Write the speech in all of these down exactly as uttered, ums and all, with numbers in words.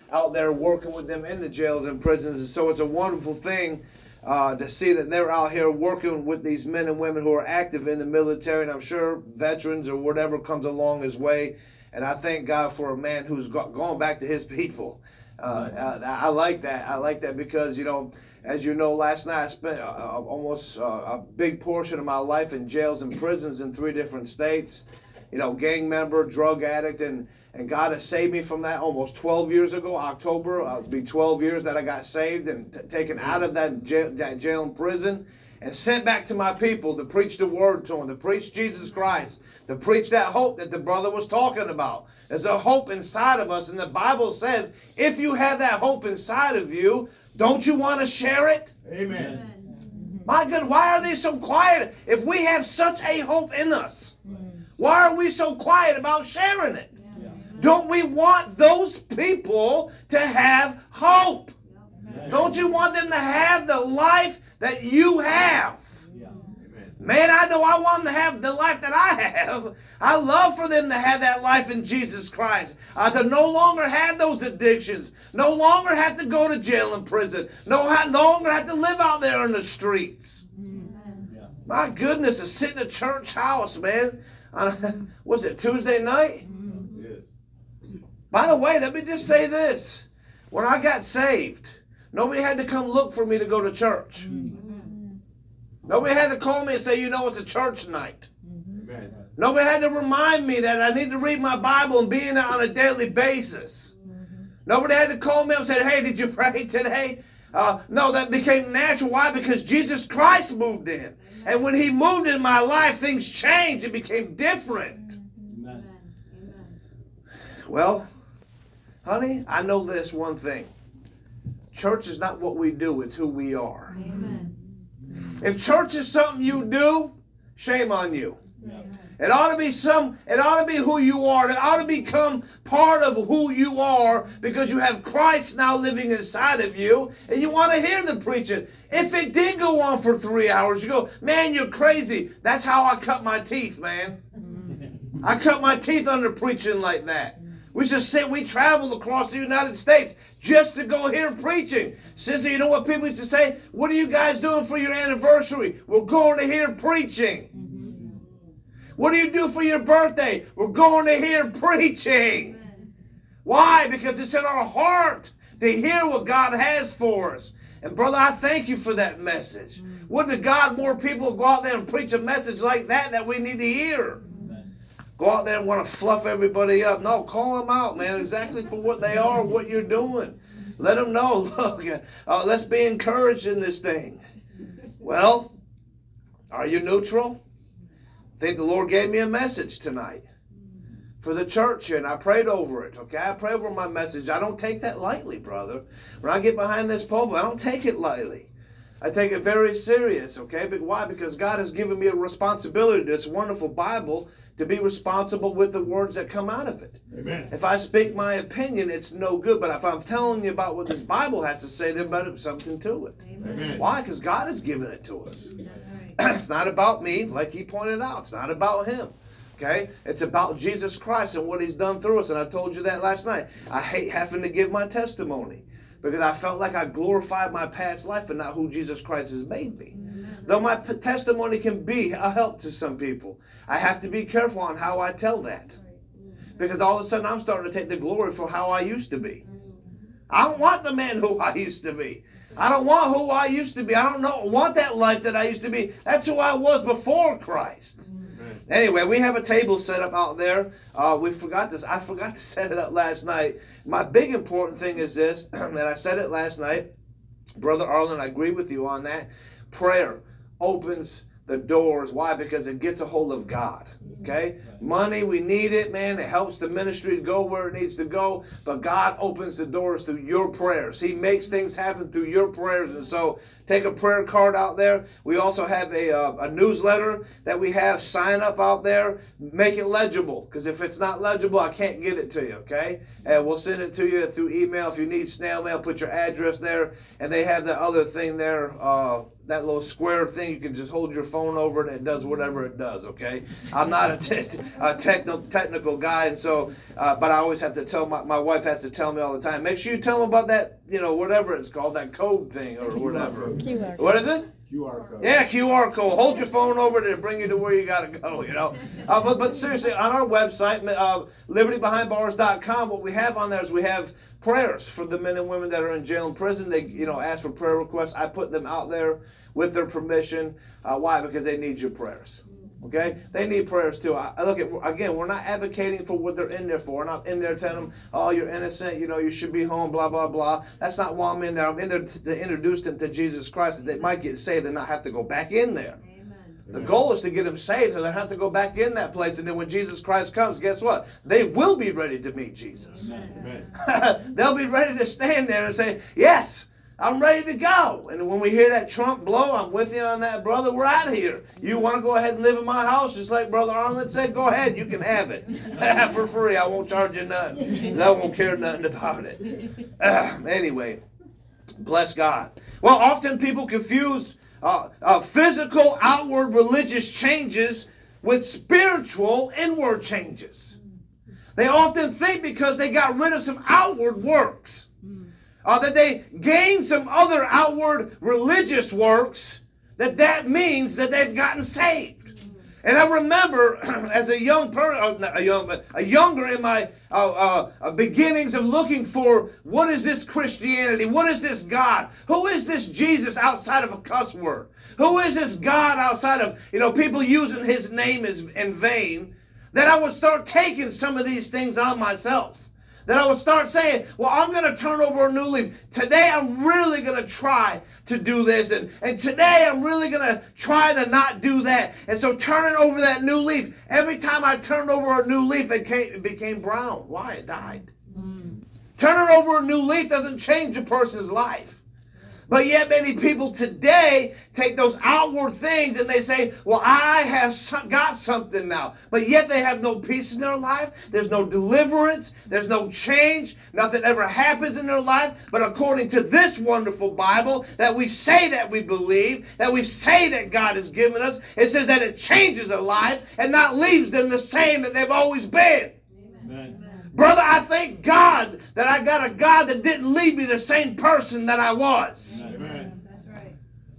out there working with them in the jails and prisons. And so it's a wonderful thing uh, to see that they're out here working with these men and women who are active in the military, and I'm sure veterans or whatever comes along his way. And I thank God for a man who's go- gone back to his people. Uh, I, I like that. I like that because, you know, as you know, last night I spent uh, almost uh, a big portion of my life in jails and prisons in three different states. You know, gang member, drug addict, and, and God has saved me from that almost twelve years ago. October, uh, it'll be twelve years that I got saved and t- taken out of that jail, that jail and prison and sent back to my people to preach the word to them, to preach Jesus Christ, to preach that hope that the brother was talking about. There's a hope inside of us, and the Bible says if you have that hope inside of you, don't you want to share it? Amen. My God, why are they so quiet? If we have such a hope in us, why are we so quiet about sharing it? Yeah. Don't we want those people to have hope? Yeah. Don't you want them to have the life that you have? Yeah. Man, I know I want them to have the life that I have. I love for them to have that life in Jesus Christ. Uh, to no longer have those addictions. No longer have to go to jail and prison. No, ha- no longer have to live out there in the streets. Yeah. My goodness, to sit in a church house, man. On, was it Tuesday night? Yes. By the way, let me just say this. When I got saved, nobody had to come look for me to go to church. Mm-hmm. Nobody had to call me and say, you know, it's a church night. Amen. Nobody had to remind me that I need to read my Bible and be in it on a daily basis. Nobody had to call me up and say, hey, did you pray today? Uh, no, that became natural. Why? Because Jesus Christ moved in. And when he moved in my life, things changed. It became different. Amen. Well, honey, I know this one thing. Church is not what we do, it's who we are. Amen. If church is something you do, shame on you. Yeah. It ought to be some, it ought to be who you are. It ought to become part of who you are because you have Christ now living inside of you and you want to hear the preaching. If it did go on for three hours, you go, man, you're crazy. That's how I cut my teeth, man. I cut my teeth under preaching like that. We should say we travel across the United States just to go hear preaching. Sister, you know what people used to say? What are you guys doing for your anniversary? We're going to hear preaching. What do you do for your birthday? We're going to hear preaching. Why? Because it's in our heart to hear what God has for us. And brother, I thank you for that message. Wouldn't God more people go out there and preach a message like that that we need to hear? Go out there and want to fluff everybody up. No, call them out, man, exactly for what they are, what you're doing. Let them know, look, uh, let's be encouraged in this thing. Well, are you neutral? I think the Lord gave me a message tonight for the church here, and I prayed over it, okay? I pray over my message. I don't take that lightly, brother. When I get behind this pulpit, I don't take it lightly. I take it very serious, okay? But why? Because God has given me a responsibility to this wonderful Bible to be responsible with the words that come out of it. Amen. If I speak my opinion, it's no good. But if I'm telling you about what this Bible has to say, there better be something to it. Amen. Why? Because God has given it to us. That's right. It's not about me, like he pointed out. It's not about him. Okay? It's about Jesus Christ and what he's done through us. And I told you that last night. I hate having to give my testimony because I felt like I glorified my past life and not who Jesus Christ has made me. Though my p- testimony can be a help to some people, I have to be careful on how I tell that. Because all of a sudden I'm starting to take the glory for how I used to be. I don't want the man who I used to be. I don't want who I used to be. I don't know, want that life that I used to be. That's who I was before Christ. Amen. Anyway, we have a table set up out there. Uh, we forgot this. I forgot to set it up last night. My big important thing is this, and I said it last night. Brother Arlen, I agree with you on that. Prayer opens the doors. Why? Because it gets a hold of God. Okay? Money, we need it, man. It helps the ministry to go where it needs to go. But God opens the doors through your prayers. He makes things happen through your prayers. And so take a prayer card out there. We also have a, uh, a newsletter that we have. Sign up out there. Make it legible. Because if it's not legible, I can't get it to you. Okay? And we'll send it to you through email. If you need snail mail, put your address there. And they have the other thing there. Uh, that little square thing. You can just hold your phone over it and it does whatever it does, okay? I'm not a, te- a technical technical guy, and so, uh, but I always have to tell, my, my wife has to tell me all the time, make sure you tell them about that, you know, whatever it's called, that code thing or whatever. Q R. What is it? Q R code. Yeah, Q R code. Hold your phone over it and bring you to where you got to go, you know. Uh, but, but seriously, on our website, uh, liberty behind bars dot com, what we have on there is we have prayers for the men and women that are in jail and prison. They, you know, ask for prayer requests. I put them out there with their permission. Uh, why? Because they need your prayers. Okay? They need prayers too. I, I look at, again, we're not advocating for what they're in there for. We're not in there telling them, oh, you're innocent, you know, you should be home, blah, blah, blah. That's not why I'm in there. I'm in there to, to introduce them to Jesus Christ, that they might get saved and not have to go back in there. Amen. The goal is to get them saved so they don't have to go back in that place. And then when Jesus Christ comes, guess what? They will be ready to meet Jesus. Amen. They'll be ready to stand there and say, yes, I'm ready to go. And when we hear that trump blow, I'm with you on that, brother. We're out of here. You want to go ahead and live in my house, just like Brother Arnold said, go ahead. You can have it for free. I won't charge you nothing. I won't care nothing about it. Uh, anyway, bless God. Well, often people confuse uh, uh, physical, outward religious changes with spiritual, inward changes. They often think because they got rid of some outward works, Uh, that they gain some other outward religious works, that that means that they've gotten saved. And I remember as a young person, a young, a younger in my uh, uh, beginnings of looking for what is this Christianity? What is this God? Who is this Jesus outside of a cuss word? Who is this God outside of, you know, people using his name is in vain? That I would start taking some of these things on myself. That I would start saying, well, I'm going to turn over a new leaf. Today, I'm really going to try to do this. And, and today, I'm really going to try to not do that. And so turning over that new leaf, every time I turned over a new leaf, it, came, it became brown. Why? It died. Mm. Turning over a new leaf doesn't change a person's life. But yet many people today take those outward things and they say, well, I have got something now. But yet they have no peace in their life. There's no deliverance. There's no change. Nothing ever happens in their life. But according to this wonderful Bible that we say that we believe, that we say that God has given us, it says that it changes a life and not leaves them the same that they've always been. Amen. Brother, I thank God that I got a God that didn't leave me the same person that I was. Amen. That's right.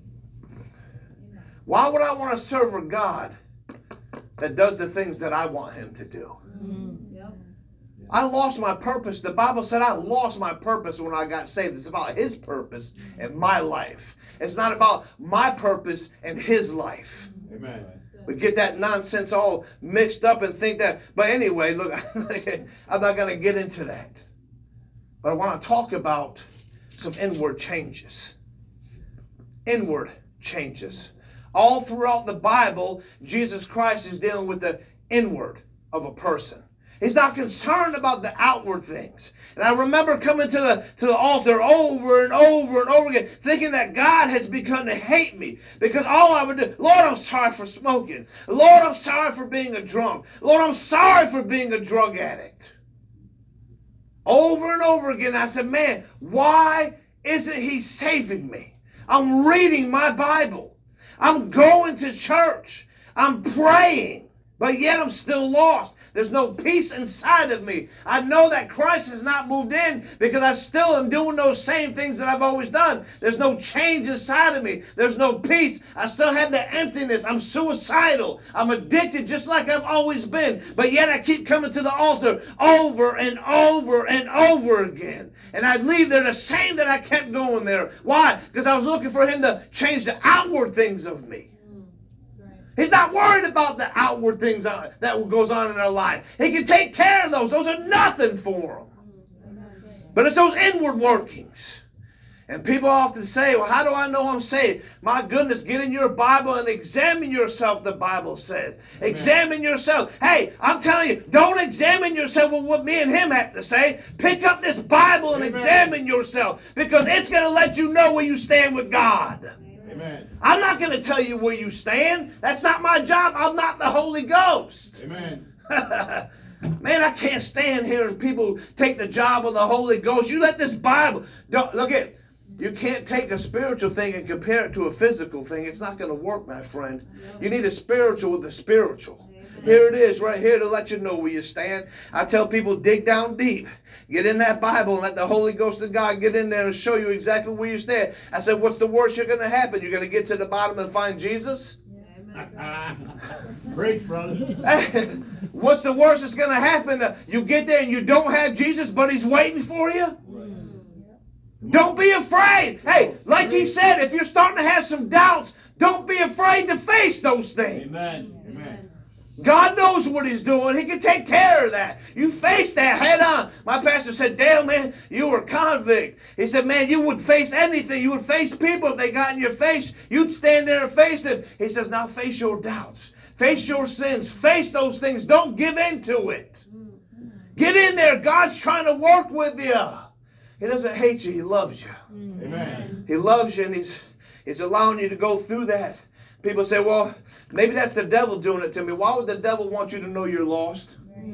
Why would I want to serve a God that does the things that I want him to do? Mm-hmm. Yep. I lost my purpose. The Bible said I lost my purpose when I got saved. It's about his purpose in my life. It's not about my purpose in his life. Amen. We get that nonsense all mixed up and think that. But anyway, look, I'm not going to get into that. But I want to talk about some inward changes. Inward changes. All throughout the Bible, Jesus Christ is dealing with the inward of a person. He's not concerned about the outward things. And I remember coming to the, to the altar over and over and over again, thinking that God has begun to hate me. Because all I would do, Lord, I'm sorry for smoking. Lord, I'm sorry for being a drunk. Lord, I'm sorry for being a drug addict. Over and over again, I said, man, why isn't he saving me? I'm reading my Bible. I'm going to church. I'm praying. But yet I'm still lost. There's no peace inside of me. I know that Christ has not moved in because I still am doing those same things that I've always done. There's no change inside of me. There's no peace. I still have the emptiness. I'm suicidal. I'm addicted just like I've always been. But yet I keep coming to the altar over and over and over again. And I'd leave there the same that I kept going there. Why? Because I was looking for him to change the outward things of me. He's not worried about the outward things that goes on in our life. He can take care of those. Those are nothing for him. But it's those inward workings. And people often say, well, how do I know I'm saved? My goodness, get in your Bible and examine yourself, the Bible says. Amen. Examine yourself. Hey, I'm telling you, don't examine yourself with what me and him have to say. Pick up this Bible and Amen. Examine yourself, because it's going to let you know where you stand with God. Amen. I'm not going to tell you where you stand. That's not my job. I'm not the Holy Ghost. Amen. Man, I can't stand here and people take the job of the Holy Ghost. You let this Bible, don't, look at, You can't take a spiritual thing and compare it to a physical thing. It's not going to work, my friend. You need a spiritual with a spiritual. Here it is right here to let you know where you stand. I tell people, dig down deep. Get in that Bible and let the Holy Ghost of God get in there and show you exactly where you stand. I said, what's the worst you're going to happen? You're going to get to the bottom and find Jesus? Preach, brother. What's the worst that's going to happen? You get there and you don't have Jesus, but he's waiting for you? Don't be afraid. Hey, like he said, if you're starting to have some doubts, don't be afraid to face those things. Amen. Amen. God knows what he's doing. He can take care of that. You face that head on. My pastor said, Dale, man, you were a convict. He said, man, you would face anything. You would face people if they got in your face. You'd stand there and face them. He says, now face your doubts. Face your sins. Face those things. Don't give in to it. Get in there. God's trying to work with you. He doesn't hate you. He loves you. Amen. He loves you, and he's, he's allowing you to go through that. People say, well, maybe that's the devil doing it to me. Why would the devil want you to know you're lost?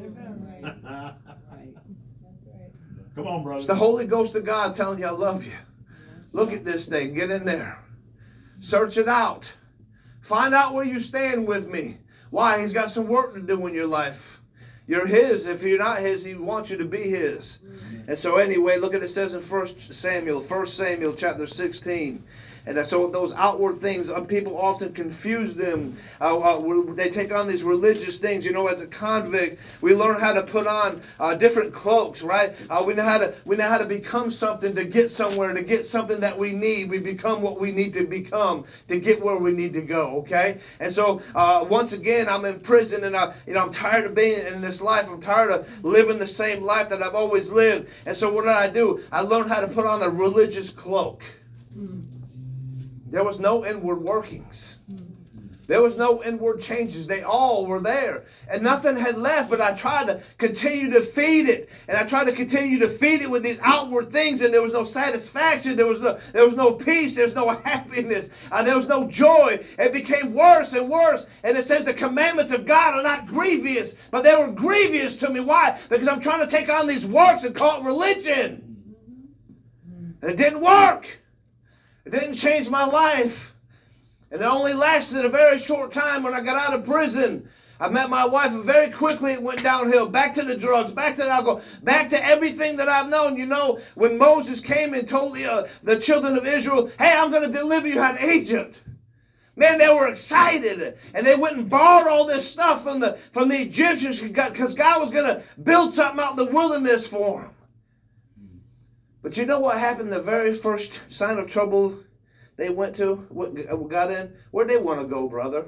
Come on, brother. It's the Holy Ghost of God telling you, I love you. Look at this thing. Get in there. Search it out. Find out where you stand with me. Why? He's got some work to do in your life. You're his. If you're not his, he wants you to be his. And so anyway, look at it says in First Samuel, First Samuel chapter sixteen. And so those outward things, um, people often confuse them. Uh, uh, they take on these religious things. You know, as a convict, we learn how to put on uh, different cloaks, right? Uh, we know how to we know how to become something to get somewhere, to get something that we need. We become what we need to become to get where we need to go. Okay. And so uh, once again, I'm in prison, and I, you know, I'm tired of being in this life. I'm tired of living the same life that I've always lived. And so what did I do? I learned how to put on a religious cloak. There was no inward workings. There was no inward changes. They all were there. And nothing had left, but I tried to continue to feed it. And I tried to continue to feed it with these outward things, and there was no satisfaction. There was no, there was no peace. There's no happiness. Uh, there was no joy. It became worse and worse. And it says the commandments of God are not grievous, but they were grievous to me. Why? Because I'm trying to take on these works and call it religion. And it didn't work. It didn't change my life. And it only lasted a very short time. When I got out of prison, I met my wife, and very quickly it went downhill. Back to the drugs, back to the alcohol, back to everything that I've known. You know, when Moses came and told the, uh, the children of Israel, hey, I'm going to deliver you out of Egypt. Man, they were excited. And they went and borrowed all this stuff from the, from the Egyptians because God was going to build something out in the wilderness for them. But you know what happened? The very first sign of trouble they went to, what got in? Where'd they want to go, brother?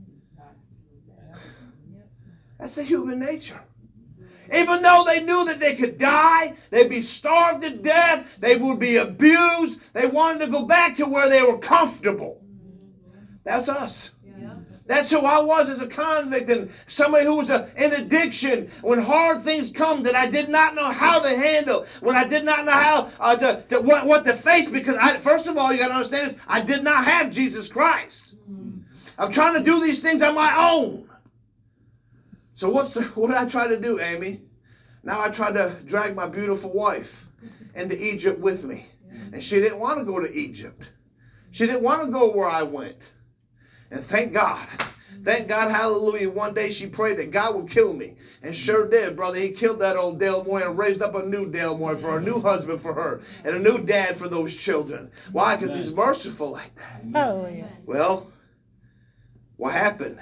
That's the human nature. Even though they knew that they could die, they'd be starved to death, they would be abused, they wanted to go back to where they were comfortable. That's us. That's who I was as a convict, and somebody who was a, in addiction. When hard things come that I did not know how to handle, when I did not know how uh, to, to what, what to face, because I, first of all, you got to understand this, I did not have Jesus Christ. I'm trying to do these things on my own. So what's the, what did I try to do, Amy? Now I tried to drag my beautiful wife into Egypt with me, and she didn't want to go to Egypt. She didn't want to go where I went. And thank God, thank God, hallelujah, one day she prayed that God would kill me. And sure did, brother. He killed that old Dale Moy and raised up a new Dale Moy for a new husband for her and a new dad for those children. Why? Because he's merciful like that. Oh, yeah. Well, what happened?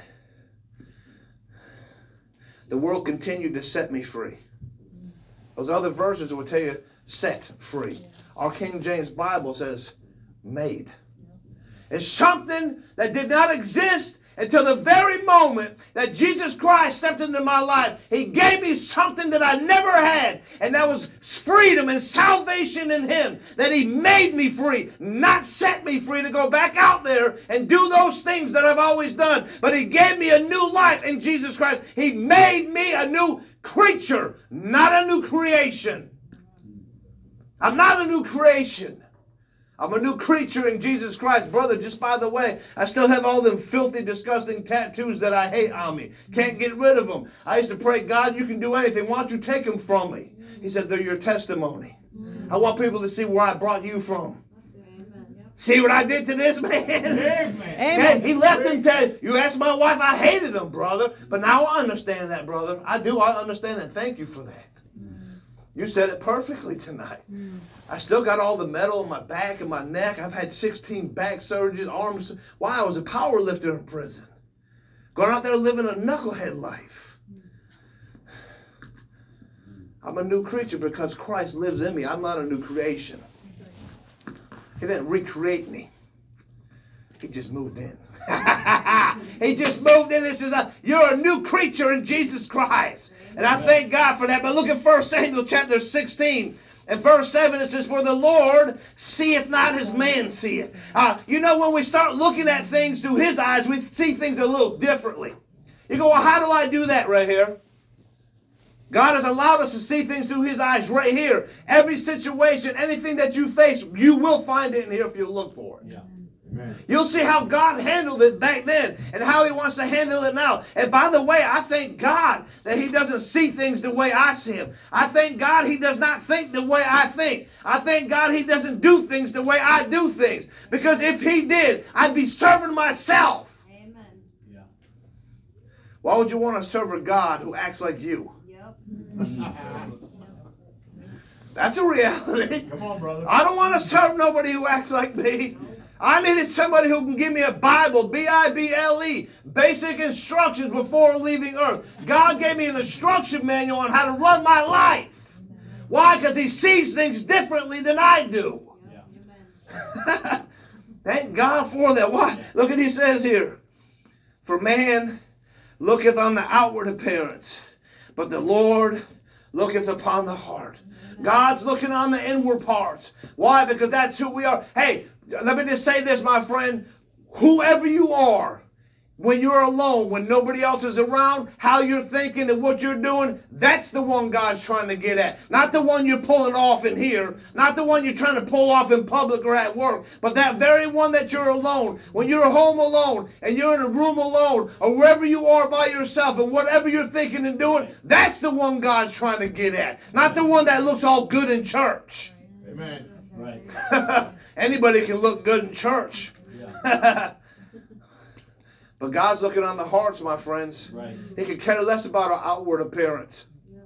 The world continued to set me free. Those other verses will tell you set free. Our King James Bible says made. It's something that did not exist until the very moment that Jesus Christ stepped into my life. He gave me something that I never had, and that was freedom and salvation in Him. That He made me free, not set me free to go back out there and do those things that I've always done. But He gave me a new life in Jesus Christ. He made me a new creature, not a new creation. I'm not a new creation. I'm a new creature in Jesus Christ. Brother, just by the way, I still have all them filthy, disgusting tattoos that I hate on me. Can't get rid of them. I used to pray, God, you can do anything. Why don't you take them from me? He said, they're your testimony. I want people to see where I brought you from. See what I did to this man? Amen. Okay, he left him to, you asked my wife, I hated him, brother. But now I understand that, brother. I do, I understand and thank you for that. You said it perfectly tonight. I still got all the metal on my back and my neck. I've had sixteen back surgeries, arms. Why? I was a power lifter in prison. Going out there living a knucklehead life. I'm a new creature because Christ lives in me. I'm not a new creation. He didn't recreate me. He just moved in. He just moved in. This is a, you're a new creature in Jesus Christ. And I thank God for that. But look at First Samuel chapter sixteen. And verse seven, it says, for the Lord seeth not as man seeth. Uh, you know, when we start looking at things through his eyes, we see things a little differently. You go, well, how do I do that right here? God has allowed us to see things through his eyes right here. Every situation, anything that you face, you will find it in here if you look for it. Yeah. Amen. You'll see how God handled it back then and how he wants to handle it now. And by the way, I thank God that he doesn't see things the way I see them. I thank God he does not think the way I think. I thank God he doesn't do things the way I do things. Because if he did, I'd be serving myself. Amen. Yeah. Why would you want to serve a God who acts like you? Yep. That's a reality. Come on, brother. I don't want to serve nobody who acts like me. I needed somebody who can give me a Bible, B I B L E, basic instructions before leaving earth. God gave me an instruction manual on how to run my life. Why? Because he sees things differently than I do. Yeah. Thank God for that. Why? Look what he says here. For man looketh on the outward appearance, but the Lord looketh upon the heart. God's looking on the inward parts. Why? Because that's who we are. Hey, let me just say this, my friend. Whoever you are, when you're alone, when nobody else is around, how you're thinking and what you're doing, that's the one God's trying to get at. Not the one you're pulling off in here. Not the one you're trying to pull off in public or at work. But that very one that you're alone. When you're home alone and you're in a room alone or wherever you are by yourself and whatever you're thinking and doing, that's the one God's trying to get at. Not the one that looks all good in church. Amen. Right. Anybody can look good in church. Yeah. But God's looking on the hearts, my friends. Right. He could care less about our outward appearance.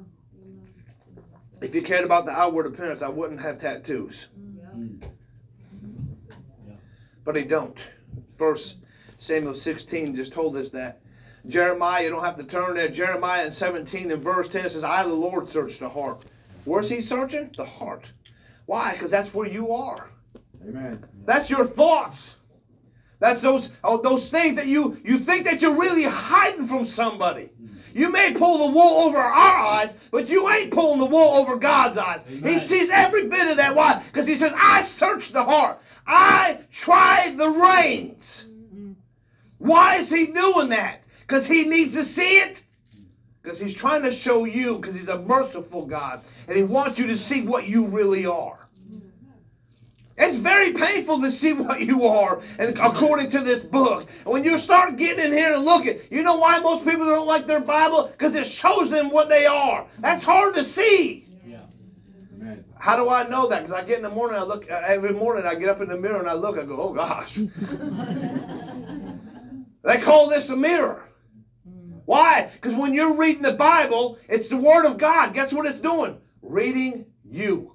If you cared about the outward appearance, I wouldn't have tattoos. Mm. Yeah. But he don't. First Samuel sixteen just told us that. Jeremiah, you don't have to turn there. Jeremiah in seventeen and verse ten says, I, the Lord, search the heart. Where's he searching? The heart. Why? Because that's where you are. Amen. That's your thoughts. That's those oh, those things that you, you think that you're really hiding from somebody. You may pull the wool over our eyes, but you ain't pulling the wool over God's eyes. Amen. He sees every bit of that. Why? Because he says, I search the heart. I try the reins. Why is he doing that? Because he needs to see it? Because he's trying to show you, because he's a merciful God, and he wants you to see what you really are. It's very painful to see what you are, and according to this book. And when you start getting in here and looking, you know why most people don't like their Bible? Because it shows them what they are. That's hard to see. Yeah. Amen. How do I know that? Because I get in the morning, I look, uh, every morning I get up in the mirror and I look, I go, oh gosh. They call this a mirror. Why? Because when you're reading the Bible, it's the Word of God. Guess what it's doing? Reading you.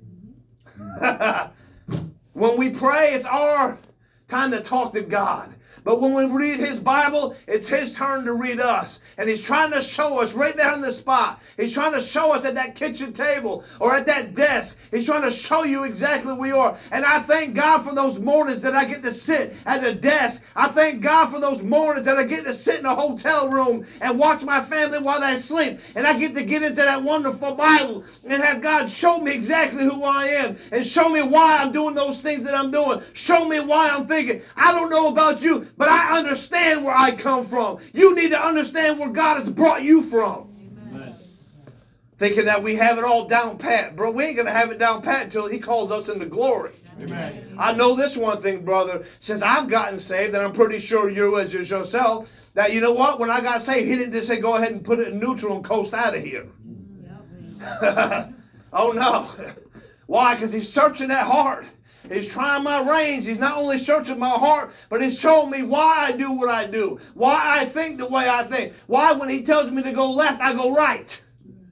When we pray, it's our time to talk to God. But when we read his Bible, it's his turn to read us. And he's trying to show us right there on the spot. He's trying to show us at that kitchen table or at that desk. He's trying to show you exactly where you are. And I thank God for those mornings that I get to sit at a desk. I thank God for those mornings that I get to sit in a hotel room and watch my family while they sleep. And I get to get into that wonderful Bible and have God show me exactly who I am and show me why I'm doing those things that I'm doing. Show me why I'm thinking. I don't know about you, but I understand where I come from. You need to understand where God has brought you from. Amen. Thinking that we have it all down pat. Bro, we ain't going to have it down pat until he calls us into glory. Amen. I know this one thing, brother. Since I've gotten saved, and I'm pretty sure you as yourself, that you know what? When I got saved, he didn't just say, go ahead and put it in neutral and coast out of here. Oh, no. Why? Because he's searching that heart. He's trying my reins. He's not only searching my heart, but he's showing me why I do what I do, why I think the way I think, why when he tells me to go left, I go right.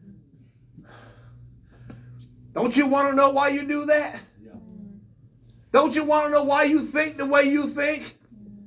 Don't you want to know why you do that? Yeah. Don't you want to know why you think the way you think?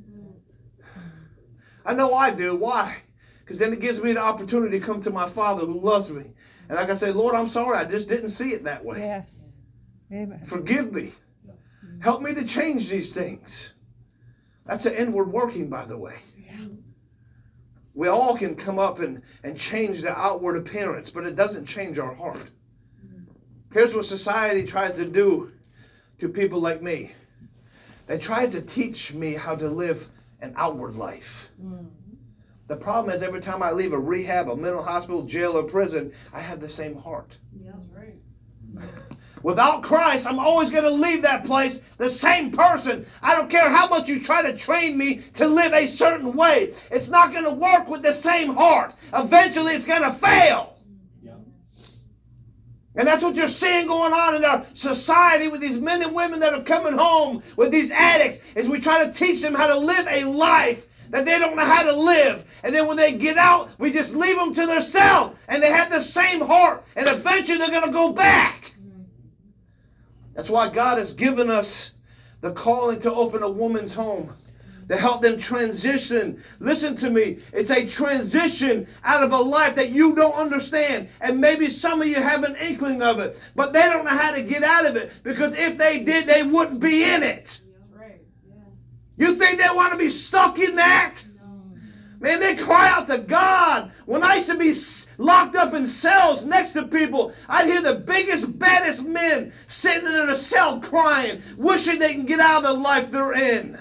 I know I do. Why? Because then it gives me the opportunity to come to my Father who loves me. And I can say, Lord, I'm sorry. I just didn't see it that way. Yes. Amen. Forgive me. Help me to change these things. That's an inward working, by the way. Yeah. We all can come up and, and change the outward appearance, but it doesn't change our heart. Here's what society tries to do to people like me. They tried to teach me how to live an outward life. Mm. The problem is every time I leave a rehab, a mental hospital, jail, or prison, I have the same heart. Yeah, that's right. Without Christ, I'm always going to leave that place the same person. I don't care how much you try to train me to live a certain way. It's not going to work with the same heart. Eventually, it's going to fail. Yeah. And that's what you're seeing going on in our society with these men and women that are coming home with these addicts, is we try to teach them how to live a life that they don't know how to live. And then when they get out, we just leave them to themselves. And they have the same heart. And eventually they're going to go back. That's why God has given us the calling to open a woman's home, to help them transition. Listen to me. It's a transition out of a life that you don't understand. And maybe some of you have an inkling of it, but they don't know how to get out of it, because if they did, they wouldn't be in it. That's right. Yeah. You think they want to be stuck in that? No. Man, they cry out to God. When I used to be locked up in cells next to people, I'd hear the biggest, baddest men sitting in a cell crying, wishing they can get out of the life they're in.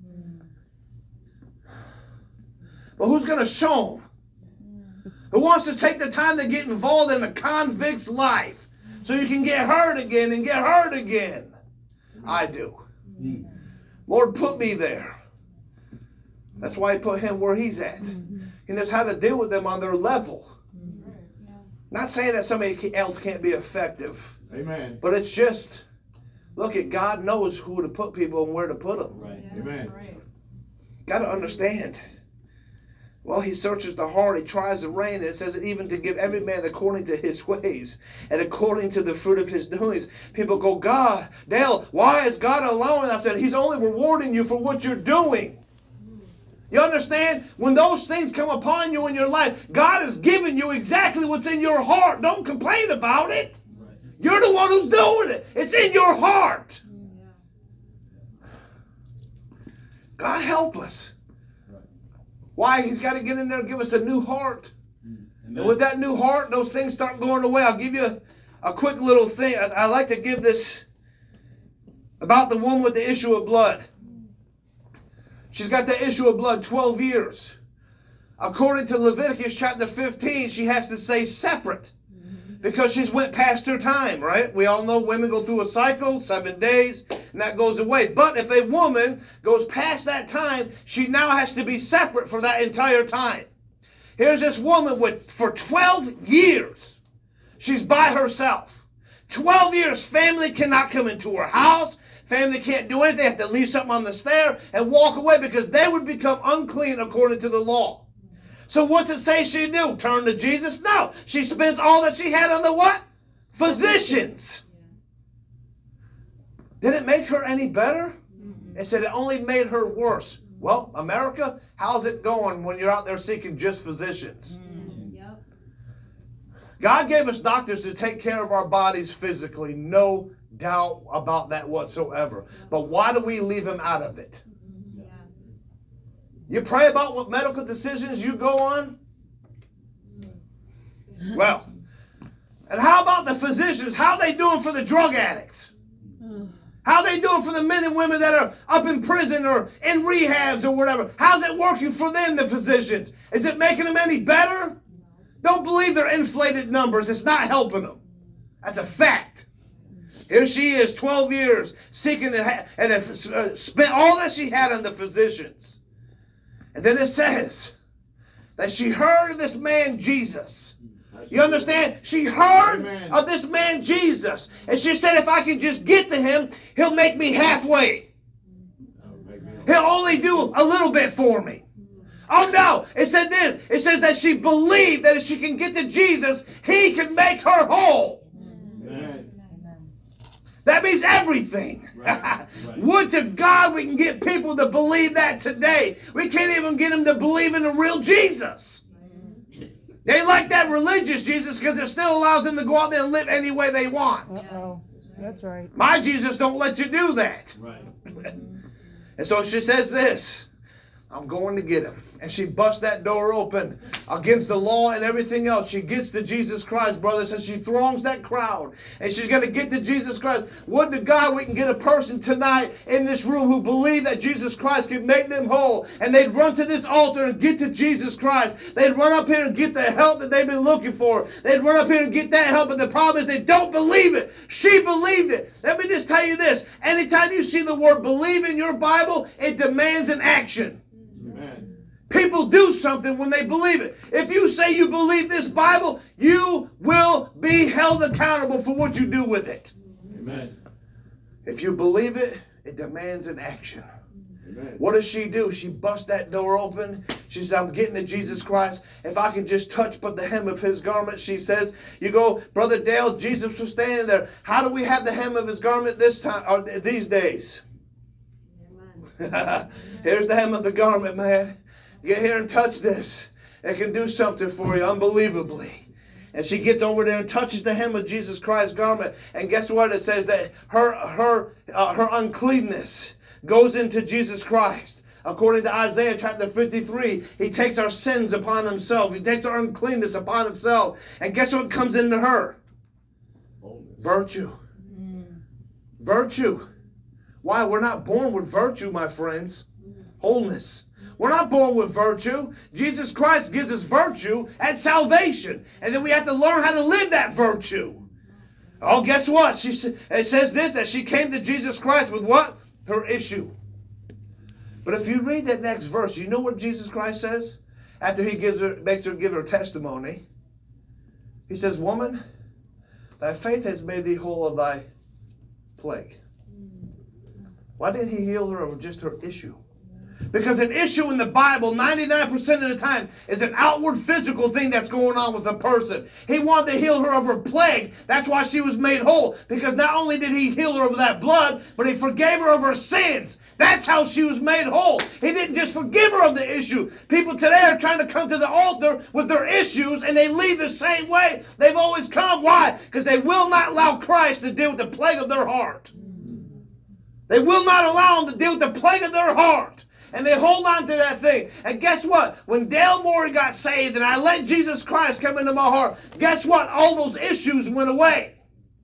But who's going to show them? Who wants to take the time to get involved in a convict's life so you can get hurt again and get hurt again? I do. Lord, put me there. That's why he put him where he's at. He knows how to deal with them on their level. Not saying that somebody else can't be effective. Amen. But it's just, look, at God knows who to put people and where to put them. Right. Yeah. Amen. Right. Got to understand. Well, he searches the heart. He tries the rein. And it says that even to give every man according to his ways and according to the fruit of his doings. People go, God, Dale, why is God allowing? I said, he's only rewarding you for what you're doing. You understand? When those things come upon you in your life, God has given you exactly what's in your heart. Don't complain about it. Right. You're the one who's doing it. It's in your heart. Yeah. God help us. Right. Why? He's got to get in there and give us a new heart. Amen. And with that new heart, those things start going away. I'll give you a, a quick little thing. I, I like to give this about the woman with the issue of blood. She's got the issue of blood twelve years. According to Leviticus chapter fifteen, she has to stay separate because she's went past her time, right? We all know women go through a cycle, seven days, and that goes away. But if a woman goes past that time, she now has to be separate for that entire time. Here's this woman with, for twelve years, she's by herself. twelve years, family cannot come into her house. Family can't do anything. They have to leave something on the stair and walk away because they would become unclean according to the law. So what's it say she do? Turn to Jesus? No. She spends all that she had on the what? Physicians. Did it make her any better? It said it only made her worse. Well, America, how's it going when you're out there seeking just physicians? Yep. God gave us doctors to take care of our bodies physically. No doubt about that whatsoever. But why do we leave him out of it? Yeah. You pray about what medical decisions you go on? Well, and how about the physicians? How are they doing for the drug addicts? How are they doing for the men and women that are up in prison or in rehabs or whatever? How's it working for them, the physicians? Is it making them any better? Don't believe their inflated numbers. It's not helping them. That's a fact. Here she is, twelve years, seeking and, ha- and uh, spent all that she had on the physicians. And then it says that she heard of this man, Jesus. You understand? She heard Amen. of this man Jesus. And she said, if I can just get to him, he'll make me halfway. He'll only do a little bit for me. Oh no, it said this. It says that she believed that if she can get to Jesus, he can make her whole. Amen. That means everything. Right, right. Would to God we can get people to believe that today. We can't even get them to believe in the real Jesus. They like that religious Jesus because it still allows them to go out there and live any way they want. Uh-oh. That's right. My Jesus don't let you do that. Right. And so she says this, I'm going to get him. And she busts that door open against the law and everything else. She gets to Jesus Christ, brothers, and she throngs that crowd. And she's going to get to Jesus Christ. Would to God we can get a person tonight in this room who believe that Jesus Christ can make them whole. And they'd run to this altar and get to Jesus Christ. They'd run up here and get the help that they've been looking for. They'd run up here and get that help. But the problem is they don't believe it. She believed it. Let me just tell you this. Anytime you see the word believe in your Bible, it demands an action. Amen. People do something when they believe it. If you say you believe this Bible, you will be held accountable for what you do with it. Amen. If you believe it, it demands an action. Amen. What does she do? She busts that door open. She says, I'm getting to Jesus Christ. If I can just touch but the hem of his garment, she says. You go, Brother Dale, Jesus was standing there. How do we have the hem of his garment this time or these days? Here's the hem of the garment, man. Get here and touch this. It can do something for you unbelievably. And she gets over there and touches the hem of Jesus Christ's garment. And guess what? It says that her, her, uh, her uncleanness goes into Jesus Christ. According to Isaiah chapter fifty-three, he takes our sins upon himself. He takes our uncleanness upon himself. And guess what comes into her? Boldness. Virtue. Virtue. Why? We're not born with virtue, my friends. Wholeness. We're not born with virtue. Jesus Christ gives us virtue at salvation. And then we have to learn how to live that virtue. Oh, guess what? She it says this, that she came to Jesus Christ with what? Her issue. But if you read that next verse, you know what Jesus Christ says? After he gives her, makes her give her testimony. He says, woman, thy faith has made thee whole of thy plague. Why didn't he heal her of just her issue? Because an issue in the Bible, ninety-nine percent of the time, is an outward physical thing that's going on with a person. He wanted to heal her of her plague. That's why she was made whole. Because not only did he heal her of that blood, but he forgave her of her sins. That's how she was made whole. He didn't just forgive her of the issue. People today are trying to come to the altar with their issues, and they leave the same way they've always come. Why? Because they will not allow Christ to deal with the plague of their heart. They will not allow him to deal with the plague of their heart. And they hold on to that thing. And guess what? When Dale Morey got saved and I let Jesus Christ come into my heart, guess what? All those issues went away.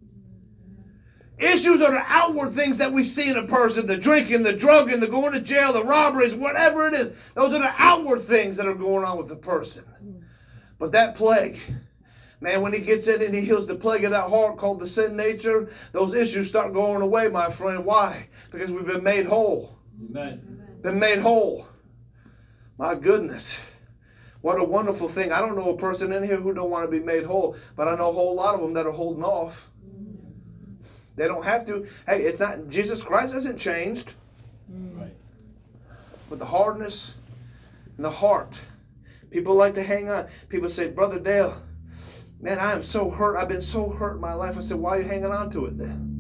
Issues are the outward things that we see in a person. The drinking, the drugging, the going to jail, the robberies, whatever it is. Those are the outward things that are going on with the person. But that plague, man, when he gets in and he heals the plague of that heart called the sin nature, those issues start going away, my friend. Why? Because we've been made whole. Amen. Been made whole. My goodness. What a wonderful thing. I don't know a person in here who don't want to be made whole, but I know a whole lot of them that are holding off. They don't have to. Hey, it's not, Jesus Christ hasn't changed. Right. But the hardness and the heart. People like to hang on. People say, Brother Dale, man, I am so hurt. I've been so hurt in my life. I said, why are you hanging on to it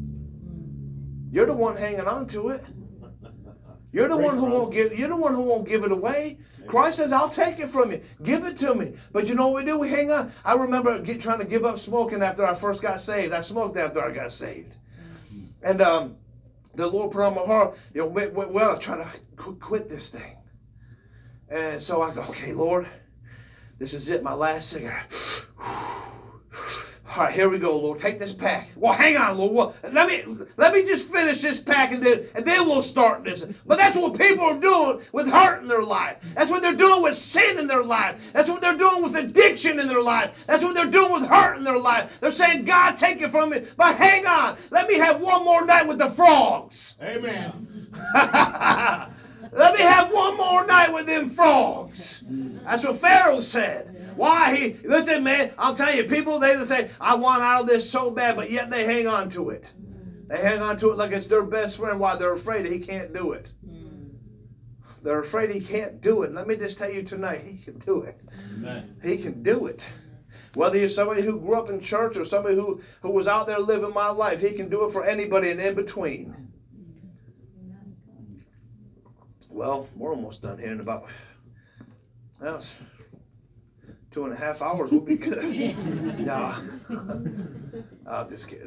then? You're the one hanging on to it. You're the Great one who brother. won't give. You're the one who won't give it away. Christ says, "I'll take it from you. Give it to me." But you know what we do? We hang on. I remember get, trying to give up smoking after I first got saved. I smoked after I got saved, and um, the Lord put on my heart, you know, we, we, we ought to try to qu- quit this thing. And so I go, okay, Lord, this is it, my last cigarette. All right, here we go, Lord. Take this pack. Well, hang on, Lord. Well, let me let me just finish this pack, and then and then we'll start this. But that's what people are doing with hurt in their life. That's what they're doing with sin in their life. That's what they're doing with addiction in their life. That's what they're doing with hurt in their life. They're saying, God, take it from me. But hang on. Let me have one more night with the frogs. Amen. Let me have one more night with them frogs. That's what Pharaoh said. Why? He listen, man, I'll tell you, people, they say, I want out of this so bad, but yet they hang on to it. They hang on to it like it's their best friend. Why? They're afraid he can't do it. They're afraid he can't do it. Let me just tell you tonight, he can do it. Amen. He can do it. Whether you're somebody who grew up in church or somebody who, who was out there living my life, he can do it for anybody and in between. Well, we're almost done here in about, well, it's two and a half hours. We'll be good. Nah. I'm just kidding.